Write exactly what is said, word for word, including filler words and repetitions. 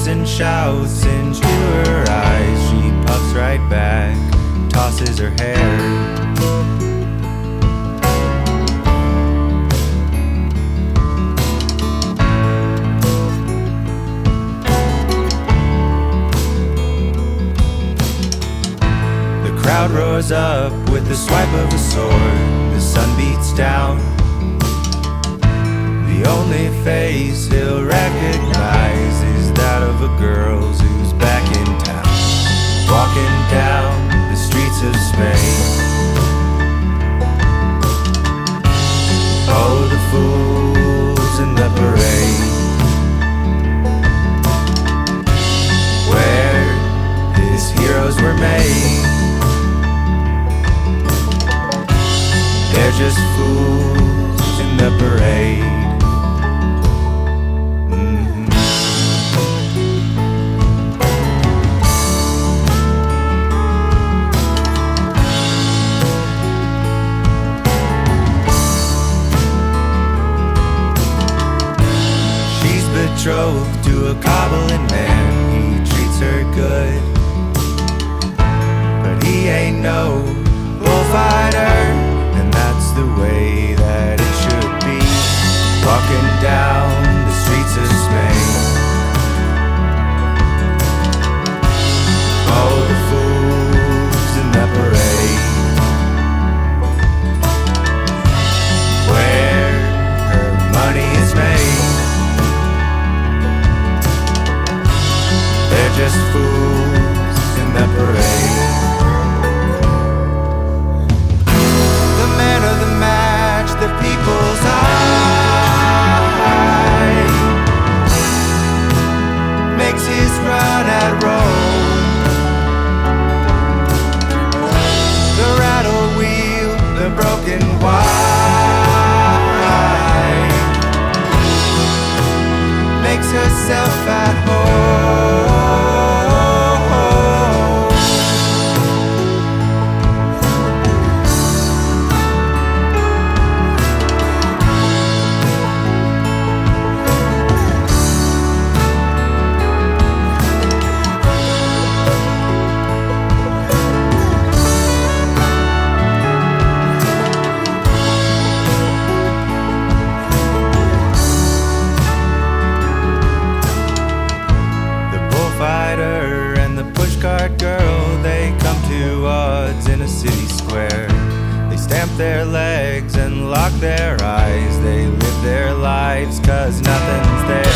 laughs and shouts into her eyes. She puffs right back, tosses her hair. The crowd roars up with the swipe of a sword. The sun beats down. The only face he'll recognize is that of a girl who's back in town, walking down the streets of Spain. Oh, the fools in the parade, where his heroes were made. They're just fools in the parade. Betrothed to a cobbling man, he treats her good, but he ain't no bullfighter, and that's the way that it should be. Walking down the streets of Spain. Oh, the fools in that parade, where her money is made. They're just fools in that parade. The man of the match, the people's eye, makes his run at Rome. The rattle wheel, the broken wife, makes herself at home. And the pushcart girl, they come to odds in a city square. They stamp their legs and lock their eyes. They live their lives 'cause nothing's there.